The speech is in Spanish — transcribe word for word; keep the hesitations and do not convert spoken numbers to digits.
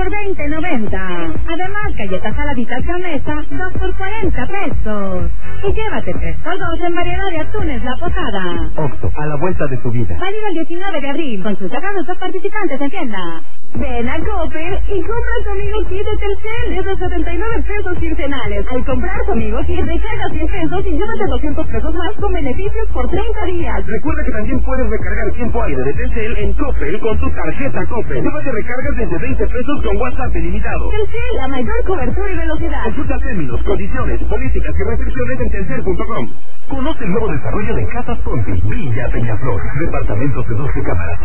por veinte noventa. Además, galletas saladitas Gamesa, dos por cuarenta pesos. Y llévate tres por dos en variedad de atunes La Posada. Oxxo, a la vuelta de tu vida. Válido el diecinueve de abril. Consulta productos participantes en tienda. Ven a Coppel y compra tu amigo kit de Telcel. Es de setenta y nueve pesos quincenales. Al comprar tu amigo kit, recarga cien pesos y llévate doscientos pesos más con beneficios por treinta días. Recuerda que también puedes recargar tiempo aire de Telcel en Coppel con tu tarjeta Coppel. Llévate recargas desde veinte pesos con WhatsApp ilimitado. Telcel, la mayor cobertura y velocidad. Consulta términos, condiciones, políticas y restricciones en telcel punto com. Conoce el nuevo desarrollo de Casas Ponti, Villa Peñaflor. Departamentos de doce cámaras.